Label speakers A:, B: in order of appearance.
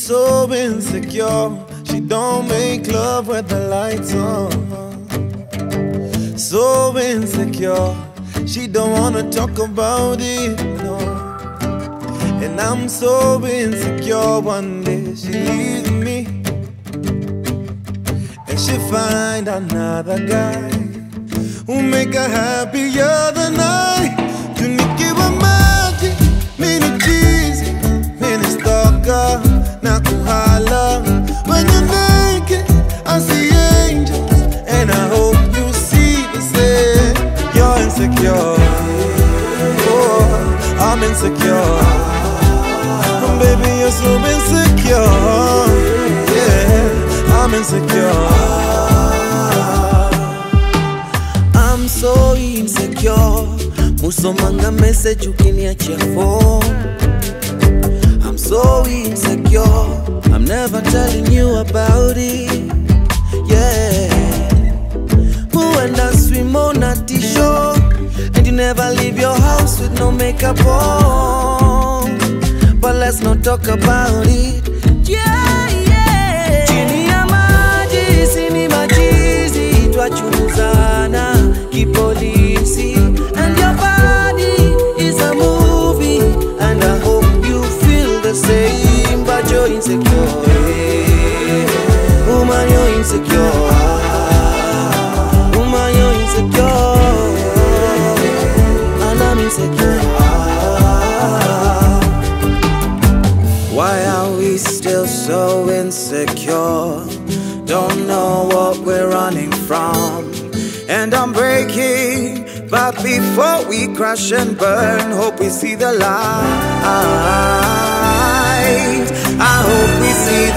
A: so insecure. She don't make love with the lights on. So insecure, she don't wanna talk about it, no. And I'm so insecure, one day she leaves me and she find another guy who make her happier than I. Tunikiwa maji, mini cheesy, mini stalker, na kuhala. When you're naked, I see angels, and I hope you see the same. You're insecure, oh, I'm insecure. Baby, you're so insecure, yeah, I'm insecure. I'm so insecure. Musomanga message ukiniachia phone. I'm so insecure. I'm never telling you about it, yeah. Muenda swim on a t-shirt, and you never leave your house with no makeup on. But let's not talk about it, yeah, yeah. Chini ya maji, sini majizi, twachunguzana kipolisi. And your body is a movie, and I hope you feel the same. But you're insecure, woman, you're insecure. Woman, you're insecure, and I'm insecure. Why are we still so insecure? Don't know what we're running from, and I'm breaking. But before we crash and burn, hope we see the light. I hope we see